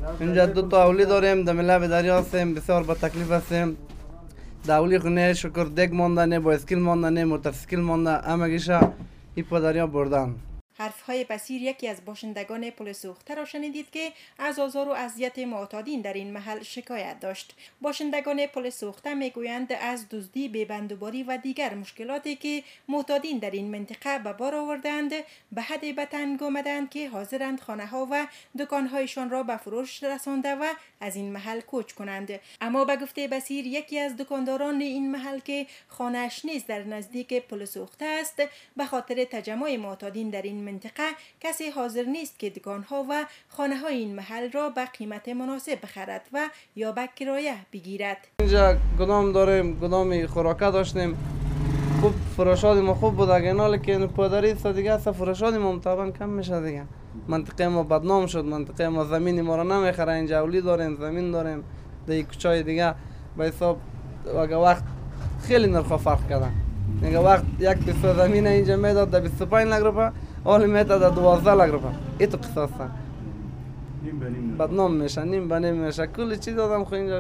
اینجا دو تا اولی داریم، در لب دریا هستیم، بسیار با تکلیف هستیم. در اولی خونه شکر دگ ماندنه، با اسکیل ماندنه، موتورسیکل مانده، همگیشا این پا دریا بردن. حرفهای بصیر یکی از باشندگان پل سوخته را شنیدید که از آزار و اذیت معتادین در این محل شکایت داشت. باشندگان پل سوخته میگویند از دزدی، بی‌بندوباری و دیگر مشکلاتی که معتادین در این منطقه به بار آوردند به حد به تنگ آمدند که حاضرند خانه‌ها و دکان‌هایشان را به فروش رسانده و از این محل کوچ کنند. اما به گفته بصیر یکی از دکانداران این محل که خانه‌اش نیز در نزدیک پل سوخته است، به خاطر تجمع معتادین در این منطقه کسی حاضر نیست که دکان‌ها و خانه‌های این محل را به قیمت مناسب بخرد و یا به کرایه بگیرد. اینجا گدام داریم، گدام خوراکه داشتیم، خوب فروشات ما خوب بود، لیکن پادری دیگه است، فروشات ما طبعا کم میشه دیگه. منطقه ما بدنام شد، منطقه ما زمین ما را نمیخره. اینجا اولی داریم، زمین داریم، در کوچای دیگه به حساب وقت خیلی نرخ فرق کردن. میگه وقت یک پیسه زمین اینجا میداد در 25 لک روپیه، حالا میداد در 12 لک روپیه. این تو قصه است. بدنام میشه، نیم به نیم میشه. کلی چیز دادم خو اینجا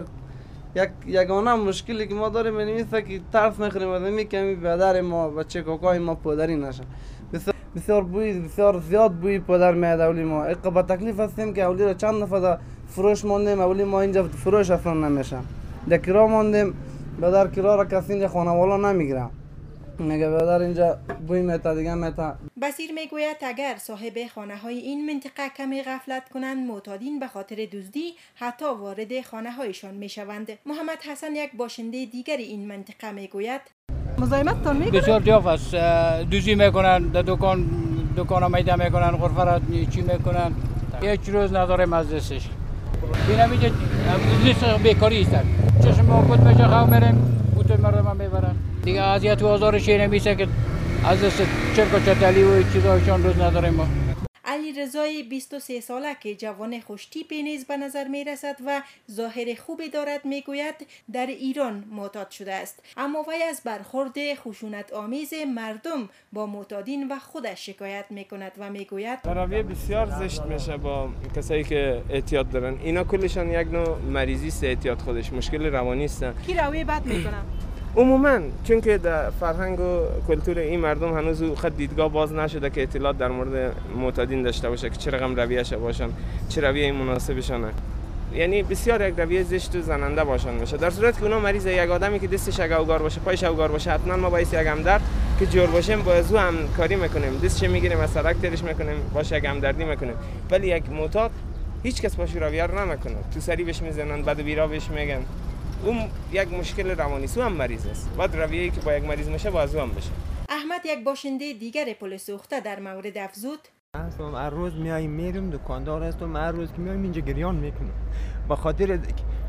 یگانه مشکلی که ما داریم این است که ترس میخوریم از این کمی پدر ما، بچه کاکای ما پدری نشه. بسیار بوی، بسیار زیاد بوی پدر میاد اولی ما. اقا با تکلیف هستیم که اولی را چند نفر در فروش ماندیم، اولی ما اینجا فروش اصلا نمیشه. در کرا ماندیم، بدر کرا را کسی اینجا خانوالا نمیگیره. میگه بدر اینجا بوی میتا دیگه میتا. بصیر میگوید اگر صاحب خانه های این منطقه کمی غفلت کنند، معتادین به خاطر دزدی حتی وارد خانه هایشان میشوند. محمد حسن یک باشنده دیگر این منطقه میگوید مزاحمت تان میکنن؟ بسیار دیاف است. دوزی میکنن، در دکان میده میکنن، غرفه را چی میکنن، هیچ روز نداریم از دستش. این همیشه لیست بیکاری است. چشم ما بود میشه خواه میریم، بوت مردم هم میبرن. دیگه اذیت و آزارش این میشه که از دست چرک و چتلی و چیزایشان روز نداریم ما. علی رضای 23 ساله که جوان خوشتیپی نیز به نظر می رسد و ظاهر خوبی دارد میگوید در ایران معتاد شده است، اما وی از برخورد خشونت آمیز مردم با معتادین و خودش شکایت می کند و میگوید رویه بسیار زشت میشه با کسایی که اعتیاد دارن. اینا کلشان یک نوع مریضی است، اعتیاد خودش مشکل روانی است. کی رویه بد میکنن؟ عموما چون که در فرهنگ و کلتور این مردم هنوز خود دیدگاه باز نشده که اطلاعات در مورد معتادین داشته باشه که چه رقم رویه‌اش باشن، چه رویه مناسبشانه. یعنی بسیار یک رویه زشت و زننده باشن میشه. در صورتی که اونا مریض، یک آدمی که دستش اوگار باشه، پایش اوگار باشه، حتما ما باید یک همدرد که جور باشیم با زو هم کاری میکنیم، دستش میگیریم، از سرک ترش میکنیم، باشه یک همدردی میکنیم. ولی یک معتاد هیچ کس باش رویه رو نمیکنه، تو سری بهش میزنن، بعد بیرا بهش میگن. اون یک مشکل روانی است، هم مریض است. بعد رویه‌ای که با یک مریض میشه با هم بشه. احمد یک باشنده دیگر پل سوخته در مورد افزود هر روز میایم میریم، دکاندار هستم، هر روز که میایم اینجا گریان میکنم به خاطر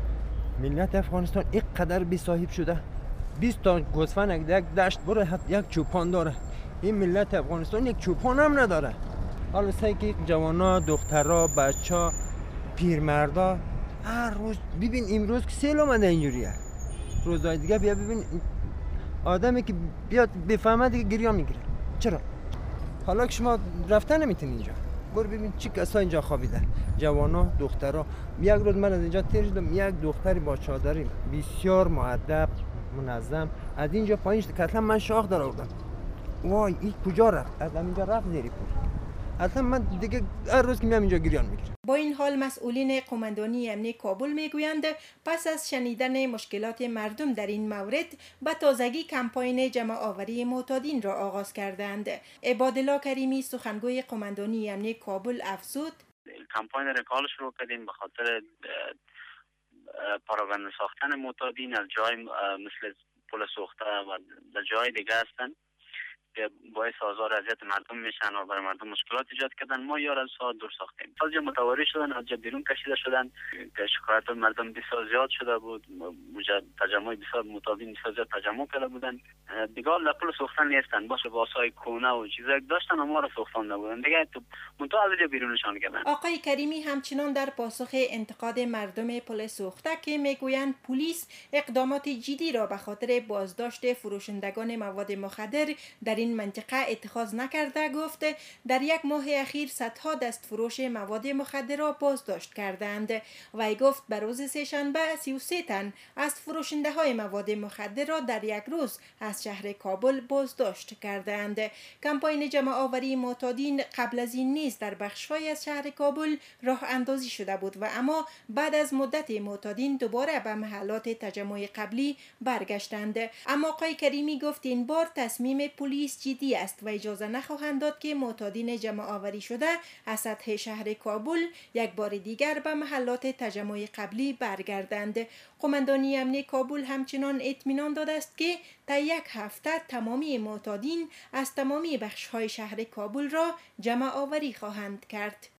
ملت افغانستان اینقدر بی صاحب شده. 20 تا گوسفند یک دشت بره یک چوپان داره. این ملت افغانستان یک چوپان هم نداره. حالا سعی که جوانا، دخترها، بچه‌ها، پیرمردا هر روز ببین امروز که سیل اومده اینجوریه. روزهای دیگه بیا ببین آدمی که بیاد بفهمه دیگه گریه میگیره. چرا؟ حالا که شما رفتن نمیتونی اینجا. برو ببین چی کسا اینجا خوابیدن. جوانا، دخترها. یک روز من از اینجا تیر شدم، یک دختری با چادری بسیار مؤدب، منظم از اینجا پایین شد. اصلا من شاخ در آوردم. وای این کجا رفت؟ از اینجا رفت زیری پول. اصلا من دیگه هر روز که میام اینجا گریان میگیرم. با این حال مسئولین قماندانی امنی کابل میگویند پس از شنیدن مشکلات مردم در این مورد به تازگی کمپاین جمع آوری معتادین را آغاز کردند. عبادالله کریمی سخنگوی قماندانی امنی کابل افزود کمپاین را کال شروع کردیم به خاطر پراگنده ساختن معتادین از جای مثل پل سوخته و در جای دیگه هستند که باعث آزار اذیت مردم میشن و برای مردم مشکلات ایجاد کردن. ما یار از ساعت دور ساختیم، از جا متواری شدن، از جا بیرون کشیده شدن که شکایت مردم بسیار زیاد شده بود، تجمع بسیار معتادین بسیار زیاد تجمع کرده بودن. دیگه لپل سوختن نیستن، باشه واسای کونه و چیزایی داشتن و ما را سوختن نبودن دیگه، تو منتها از جا بیرونشان کردن. آقای کریمی همچنان در پاسخ انتقاد مردم پل سوخته که میگویند پلیس اقدامات جدی را به خاطر بازداشت فروشندگان مواد مخدر در این این منطقه اتخاذ نکرده گفت در یک ماه اخیر صدها دستفروش مواد مخدر را بازداشت کردند. وی گفت به روز سه‌شنبه 33 تن از فروشنده های مواد مخدر را در یک روز از شهر کابل بازداشت کردند. کمپاین جمع آوری معتادین قبل از این نیز در بخش‌های از شهر کابل راه اندازی شده بود و اما بعد از مدت معتادین دوباره به محلات تجمع قبلی برگشتند. اما آقای کریمی گفت این بار تصمیم پلیس جدی است و اجازه نخواهند داد که معتادین جمع آوری شده از سطح شهر کابل یک بار دیگر به محلات تجمع قبلی برگردند. قماندانی امنیت کابل همچنان اطمینان داده است که تا یک هفته تمامی معتادین از تمامی بخش‌های شهر کابل را جمع آوری خواهند کرد.